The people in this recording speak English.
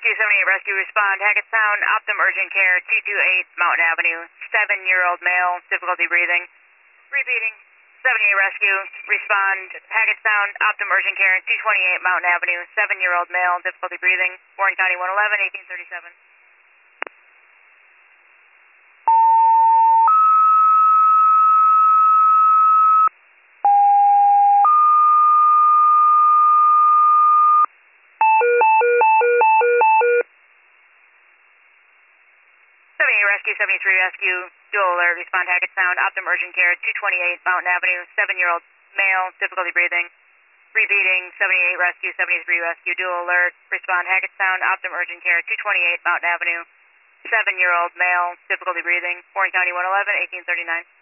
Rescue 78 Rescue, respond. Hackettstown, Optum Urgent Care, 228 Mountain Avenue. 7-year-old male, difficulty breathing. Repeating. 78 Rescue, respond. Hackettstown, Optum Urgent Care, 228 Mountain Avenue. 7-year-old male, difficulty breathing. Warren County 111, 1837. 78 Rescue, 73 Rescue, dual alert, respond Hackettstown, Optum Urgent Care, 228 Mountain Avenue, 7-year-old male, difficulty breathing. Repeating, 78 Rescue, 73 Rescue, dual alert, respond Hackettstown, Optum Urgent Care, 228 Mountain Avenue, 7-year-old male, difficulty breathing. Warren County 111, 1839.